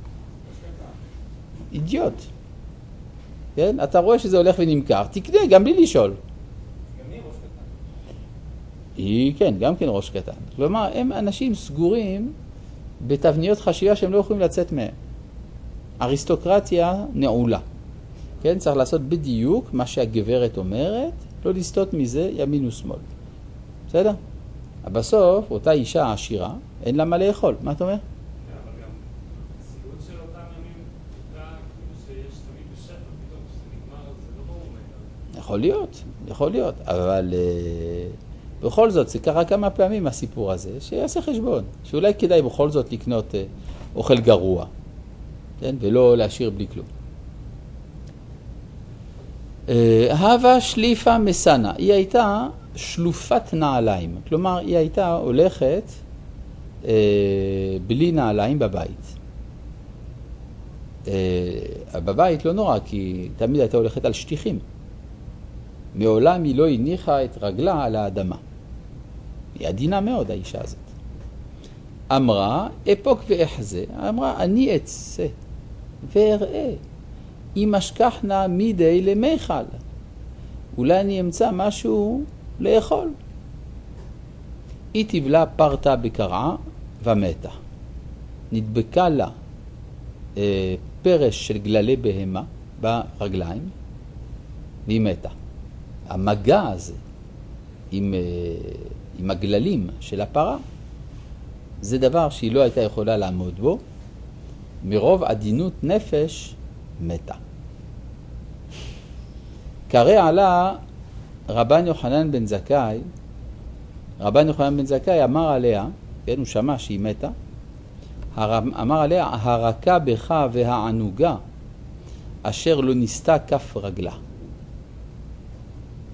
אידיוט. כן? אתה רואה שזה הולך ונמכר, תקנה גם בלי לשאול. גם היא ראש קטן. היא, כן, גם כן ראש קטן. כלומר, הם אנשים סגורים בתבניות חשיבה שהם לא יכולים לצאת מהם. אריסטוקרטיה נעולה. כן? צריך לעשות בדיוק מה שהגברת אומרת, לא לסטות מזה ימין ושמאל. בסדר? בסוף, אותה אישה עשירה, אין לה מה לאכול. מה אתה אומר? יכול להיות, אבל בכל זאת, זה קרה כמה פעמים הסיפור הזה, שיעשה חשבון, שאולי כדאי בכל זאת לקנות אוכל גרוע, כן? ולא להשאיר בלי כלום. הווה שליפה מסנה, היא הייתה שלופת נעליים, כלומר היא הייתה הולכת בלי נעליים בבית. בבית לא נורא, כי תמיד הייתה הולכת על שטיחים. מעולם היא לא הניחה את רגלה על האדמה. היא עדינה מאוד, האישה הזאת. אמרה, אפוק ואחזה, אמרה, אני אצא ואראה, אם אשכחנה מידי למיכל. אולי אני אמצא משהו לאכול. היא תבלה פרטה בקרעה ומתה. נדבקה לה פרש של גללי בהמה ברגליים, והיא מתה. המגע הזה עם הגללים של הפרה, זה דבר שהיא לא הייתה יכולה לעמוד בו, מרוב עדינות נפש מתה. קרא עלה רבן יוחנן בן זכאי, רבן יוחנן בן זכאי אמר עליה, כן, הוא שמע שהיא מתה, אמר עליה, הרכה בך והענוגה, אשר לא נסתה כף רגלה.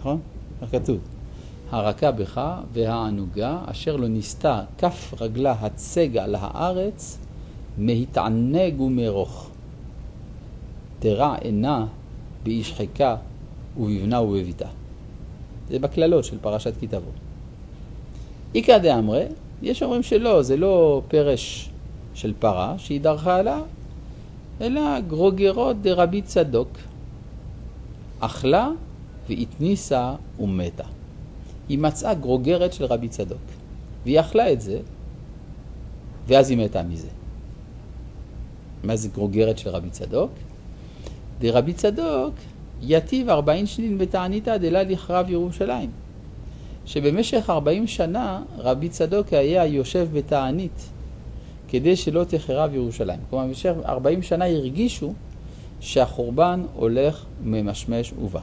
נכון? איך כתוב? הרכה בך והענוגה אשר לא ניסתה כף רגלה הצגע לארץ מהתענג ומרוך. תרע עינה באיש חיקה ובבנה ובביתה. זה בכללות של פרשת כי תבוא. איקא דאמרי, יש אומרים שלא, זה לא פרש של פרה שהיא דרכה עליו, אלא גרוגרות דרבי צדוק. אכלה והתניסה ומתה. היא מצאה גרוגרת של רבי צדוק, והיא אכלה את זה, ואז היא מתה מזה. מה זה גרוגרת של רבי צדוק? דרבי צדוק יתיב 40 שנים בתעניתא דלה לחרב ירושלים. שבמשך 40 שנה רבי צדוק היה יושב בתענית, כדי שלא תחרב ירושלים. כלומר, במשך 40 שנה הרגישו שהחורבן הולך ממשמש ובא.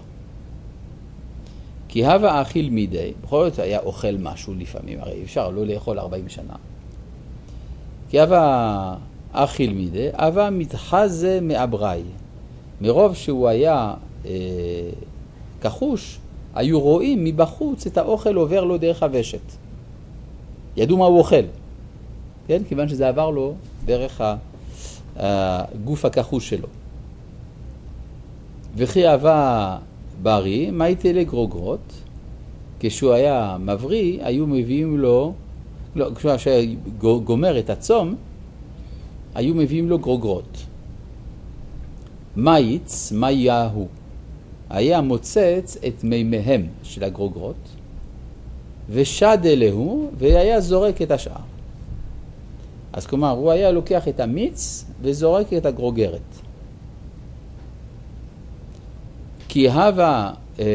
כי הווה אכיל מידי, בכל זאת היה אוכל משהו לפעמים, הרי אפשר לא לאכול 40 שנה. כי הווה אכיל מידי, הווה מתחזה מאבראי. מרוב שהוא היה כחוש, היו רואים מבחוץ את האוכל עובר לו דרך הוושת. ידעו מה הוא אוכל, כן? כיוון שזה עבר לו דרך הגוף הכחוש שלו. וכי הווה בריא, מה הייתה לגרוגרות? כשהוא היה מבריא, היו מביאים לו, לא, כשהוא גומר את הצום, היו מביאים לו גרוגרות. מייץ, מייהו. היה מוצץ את מימיהם של הגרוגרות, ושד אלהו, והיה זורק את השאר. אז כלומר, הוא היה לוקח את המיץ, וזורק את הגרוגרת. כי הווה,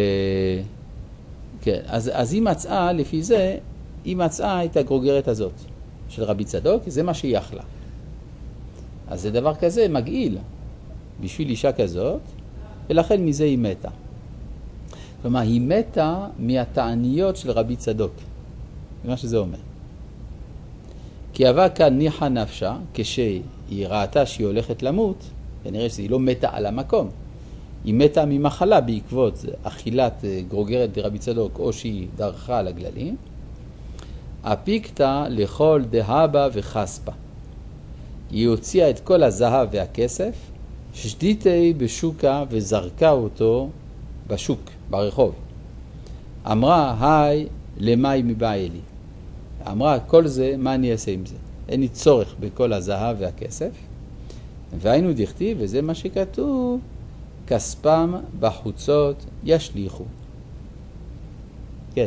כן, אז היא מצאה, לפי זה, היא מצאה את הגרוגרת הזאת של רבי צדוק, זה מה שהיא אכלה. אז זה דבר כזה מגעיל בשביל אישה כזאת, ולכן מזה היא מתה. כלומר, היא מתה מהתעניות של רבי צדוק. זה מה שזה אומר. כי הווה כאן ניחה נפשה, כשהיא ראתה שהיא הולכת למות, כנראה שהיא לא מתה על המקום. היא מתה ממחלה בעקבות אכילת גרוגרת דרבי צדוק, או שהיא דרכה על הגללים. הפיקתה לכל דהבה וחספה. היא הוציאה את כל הזהב והכסף, שדיתי בשוקה וזרקה אותו בשוק, ברחוב. אמרה, היי, למי מבעי לי. אמרה, כל זה, מה אני אעשה עם זה? אין לי צורך בכל הזהב והכסף. והיינו דכתיב, וזה מה שכתוב, כספם בחוצות ישליחו. כן.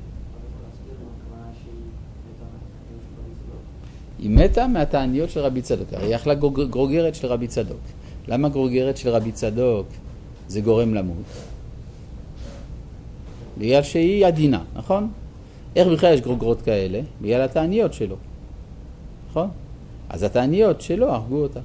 היא מתה מהתעניות של רבי צדוק. היא אכלה גרוגרת של רבי צדוק. למה גרוגרת של רבי צדוק זה גורם למות? בגלל שהיא עדינה, נכון? איך בכלל יש גרוגרות כאלה? בגלל התעניות שלו. נכון? אז התעניות שלו הרגו אותה.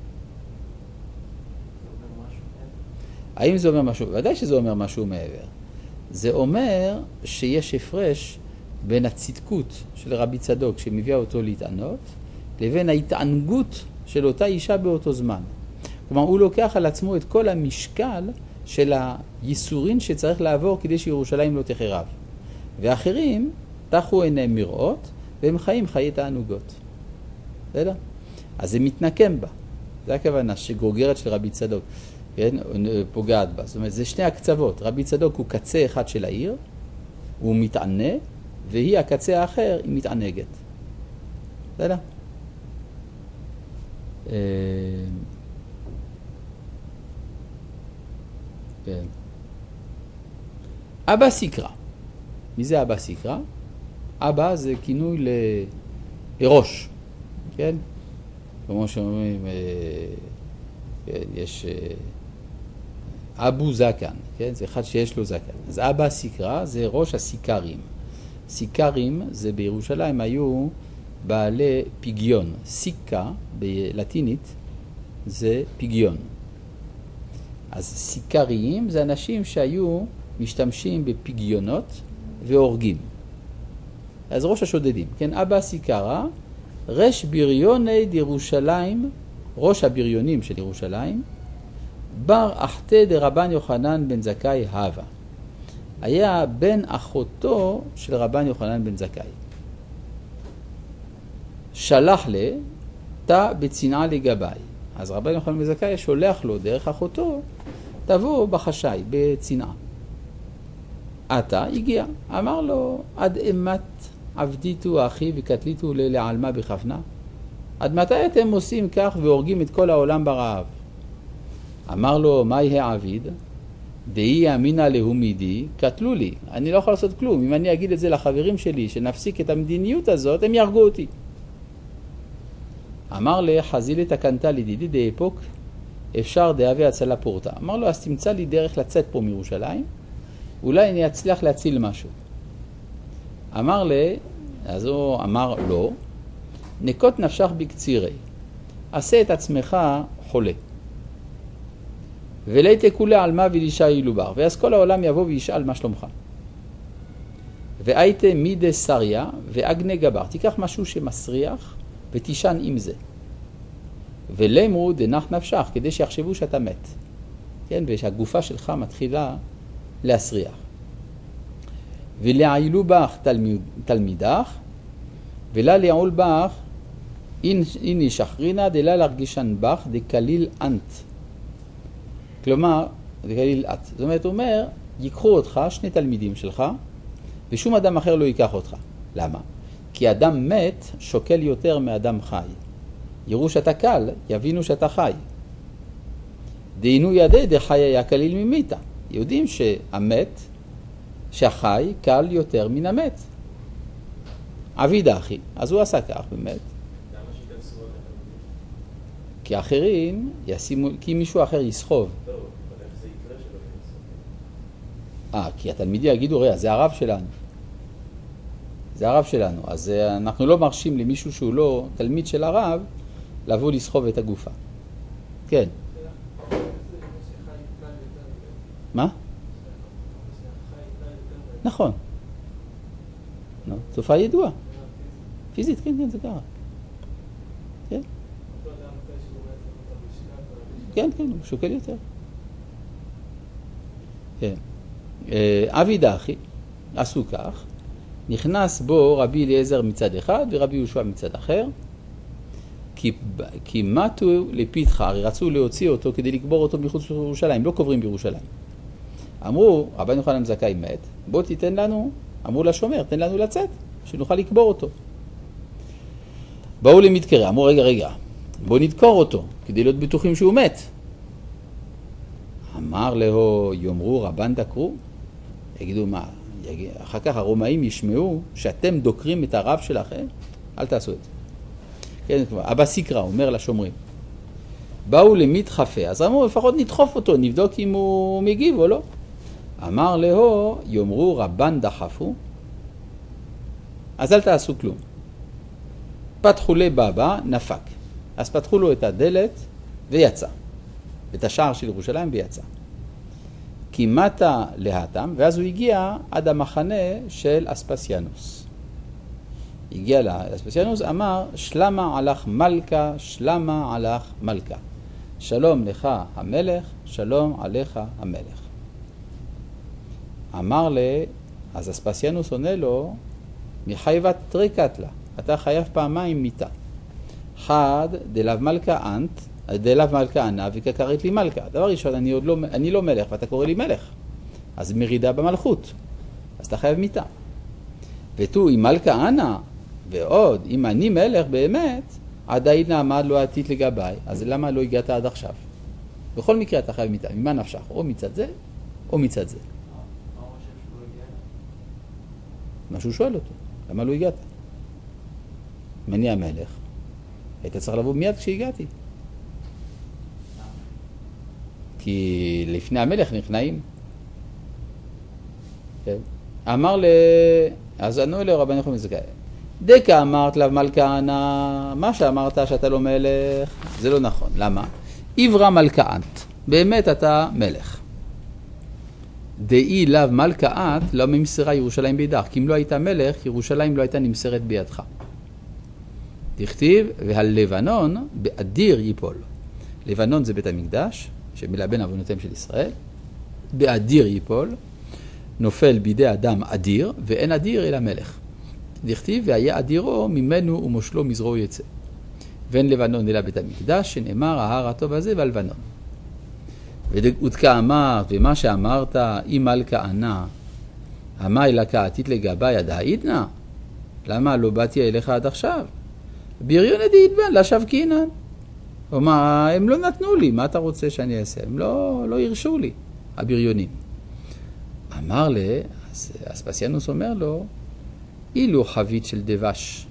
האם זה אומר משהו? ודאי שזה אומר משהו מעבר. זה אומר שיש הפרש בין הצדקות של רבי צדוק שמביאה אותו להתענות, לבין ההתענגות של אותה אישה באותו זמן. כלומר, הוא לוקח על עצמו את כל המשקל של הייסורים שצריך לעבור כדי שירושלים לא תחרב. ואחרים תחו עיניהם מראות, והם חיים חיי תענוגות. בסדר? אז זה מתנקם בה. זה הכוונה שגרוגרת של רבי צדוק, כן? פוגעת בה. זאת אומרת, זה שני הקצוות. רבי צדוק הוא קצה אחד של העיר, הוא מתענה, והיא הקצה האחר, היא מתענגת. בסדר? כן. אבא סיקרא. מי זה אבא סיקרא? אבא זה כינוי לראש. כן? כמו שאומרים, יש אבו זקן. כן? זה אחד שיש לו זקן. אז אבא סיקרא זה ראש הסיקרים. סיקרים זה בירושלים היו בעלי פיגיון. סיקה בלטינית זה פיגיון. אז סיקריים זה אנשים שהיו משתמשים בפיגיונות והורגים. אז ראש השודדים, כן? אבא סיקרא, רש בריוני דירושלים, ראש הבריונים של ירושלים, בר אחתה דרבן יוחנן בן זכאי הווה. היה בן אחותו של רבן יוחנן בן זכאי. שלח לה, תא בצנעה לגבי. אז רבן יוחנן בן זכאי שולח לו דרך אחותו, תבוא בחשאי, בצנעה. עתה הגיע, אמר לו, עד אימת עבדיתו אחי וקטליתו לעלמה בכוונה? עד מתי אתם עושים כך והורגים את כל העולם ברעב? אמר לו, מהי העביד? דהי אמינא להו מידי, קטלו לי. אני לא יכול לעשות כלום. אם אני אגיד את זה לחברים שלי, שנפסיק את המדיניות הזאת, הם ירגו אותי. אמר לי, חזילי תקנתה לדידי דאפוק, אפשר דהווה הצלה פורטה. אמר לו, אז תמצא לי דרך לצאת פה מירושלים, אולי אני אצליח להציל משהו. אמר לי, אז הוא אמר לא, נקות נפשך בקצירי, עשה את עצמך חולה. ולית כולה על מה ולישה ילובר, ואז כל העולם יבוא וישאל מה שלומך. והייתה מידי סריה ואגני גבר, תיקח משהו שמסריח ותישן עם זה. ולמרו דנח נפשך, כדי שיחשבו שאתה מת. כן, ושהגופה שלך מתחילה להסריח. ולעילו בך תלמידך, ולה לעול בך, איני שחרינה דלה להרגישן בך דקליל אנט. כלומר, דקליל את. זאת אומרת, הוא אומר, ייקחו אותך, שני תלמידים שלך, ושום אדם אחר לא ייקח אותך. למה? כי אדם מת שוקל יותר מאדם חי. יראו שאתה קל, יבינו שאתה חי. דהינו ידי דחי היה קליל ממיתה. יודעים שהמת, שהחי קל יותר מן המת. עביד אחי. אז הוא עשה כך באמת. למה שיכנסו על התלמידים? כי אחרים ישימו, כי מישהו אחר יסחוב. לא, אבל איך זה יקרה שלא יכנסו? כי התלמידים יגידו, ראה, זה הרב שלנו. זה הרב שלנו. אז אנחנו לא מרשים למישהו שהוא לא תלמיד של הרב, לבוא לסחוב את הגופה. כן. מה? נכון. תופעה ידועה. פיזית, כן, כן, זה קרה. כן? כן, כן, הוא שוקל יותר. כן. אבי דחי, עשו כך, נכנס בו רבי אליעזר מצד אחד ורבי יהושע מצד אחר, כי מתו לפיתך, הרי רצו להוציא אותו כדי לקבור אותו מחוץ לירושלים, לא קוברים בירושלים. אמרו, רבן יוחנן זכאי מת, בוא תיתן לנו, אמרו לשומר, תן לנו לצאת, שנוכל לקבור אותו. באו למתקרא, אמרו, רגע, בוא נדקור אותו, כדי להיות בטוחים שהוא מת. אמר לו, יאמרו רבן דקרו, יגידו מה, אחר כך הרומאים ישמעו שאתם דוקרים את הרב שלכם, אל תעשו את זה. כן, אבא סיקרא אומר לשומרים. באו למתחפה, אז אמרו, לפחות נדחוף אותו, נבדוק אם הוא מגיב או לא. אמר לו, יאמרו רבן דחפו, אז אל תעשו כלום. פתחו לבבא, נפק. אז פתחו לו את הדלת ויצא. את השער של ירושלים ויצא. כמעט להתם, ואז הוא הגיע עד המחנה של אספסיאנוס. הגיע לאספסיאנוס, אמר, שלמה עלך מלכה, שלמה עלך מלכה. שלום לך המלך, שלום עליך המלך. אמר לי, אז אספסיאנוס עונה לו, מחייבת טריקת לה, אתה חייב פעמיים מיתה. חד, דלב מלכה אנט, דלב מלכה ענה וכקראת לי מלכה. דבר ראשון, אני לא מלך ואתה קורא לי מלך. אז מרידה במלכות. אז אתה חייב מיתה. ותו, אם מלכה ענה, ועוד, אם אני מלך באמת, עדיין נעמד לא עתית לגביי. אז למה לא הגעת עד עכשיו? בכל מקרה אתה חייב מיתה. ממה נפשך? או מצד זה, או מצד זה. מה שהוא שואל אותו. למה לא הגעת? אם אני המלך, היית צריך לבוא מיד כשהגעתי. כי לפני המלך נכנעים. כן. אמר אז ענו אליה רבן יוחנן בן זכאי. דקה אמרת לב מלכה ענה, מה שאמרת שאתה לא מלך, זה לא נכון. למה? עברה מלכה אנט. באמת אתה מלך. דאי לב מלכה אנט לא ממסרה ירושלים בידך. כי אם לא היית מלך, ירושלים לא הייתה נמסרת בידך. תכתיב, והלבנון באדיר ייפול. לבנון זה בית המקדש, שמלבן עוונותיהם של ישראל. באדיר ייפול. נופל בידי אדם אדיר, ואין אדיר אלא מלך. דכתיב, והיה אדירו ממנו ומושלו מזרועו יצא. ואין לבנון אלא בית המקדש, שנאמר ההר הטוב הזה והלבנון. ודקה אמרת, ומה שאמרת, אם מלכה ענה, המה אלקה עתית לגבי ידע עידנה? למה לא באתי אליך עד עכשיו? בריון עדידבן, לשבקינן. כלומר, הם לא נתנו לי, מה אתה רוצה שאני אעשה? הם לא הרשו לי, הבריונים. אמר לי, אז אספסיאנוס אומר לו, אילו חבית של דבש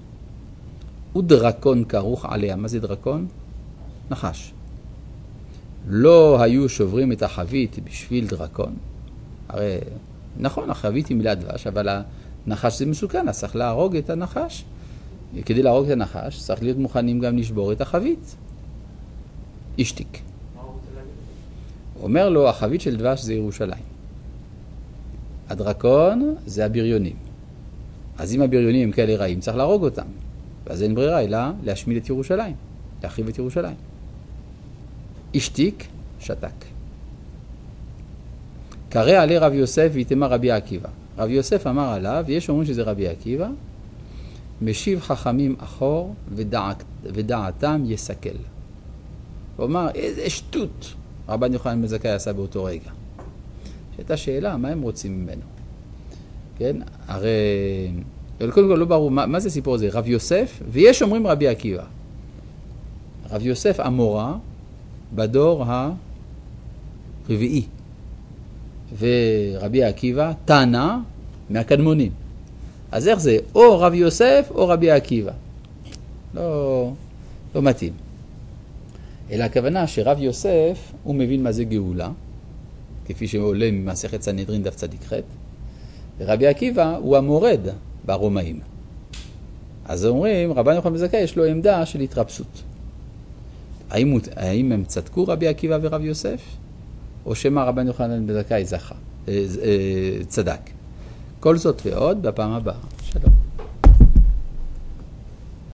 ודרקון כרוך עליה. מה זה דרקון? נחש. לא היו שוברים את החבית בשביל דרקון. הרי נכון, החבית היא מילת דבש, אבל הנחש זה מסוכן, אז צריך להרוג את הנחש. כדי להרוג את הנחש, צריך להיות מוכנים גם לשבור את החבית. השתיק. מה הוא רוצה להגיד? הוא אומר לו, החבית של דבש זה ירושלים. הדרקון זה הבריונים. אז אם הבריונים הם כאלה רעים, צריך להרוג אותם. ואז אין ברירה, אלא להשמיד את ירושלים, להחריב את ירושלים. השתיק, שתק. קרא עלי רב יוסף ויתמה רבי עקיבא. רב יוסף אמר עליו, יש אומרים שזה רבי עקיבא, משיב חכמים אחור ודעתם יסכל. הוא אמר, איזה שטות רבן יוחנן בן זכאי עשה באותו רגע. שהייתה שאלה, מה הם רוצים ממנו? כן? הרי, קודם כל לא ברור, מה זה סיפור הזה? רב יוסף, ויש אומרים רבי עקיבא. רב יוסף אמורה בדור הרביעי. ורבי עקיבא תנא מהקדמונים. אז איך זה? או רב יוסף או רבי עקיבא. לא מתאים. אלא הכוונה שרב יוסף הוא מבין מה זה גאולה, כפי שעולה ממסכת סנהדרין דף צדיק ח', ורבי עקיבא הוא המורד ברומאים. אז אומרים, רבן יוחנן בן זכאי יש לו עמדה של התרפסות. האם הם צדקו רבי עקיבא ורב יוסף? או שמא רבן יוחנן בן זכאי צדק? כל זאת ועוד בפעם הבאה. שלום.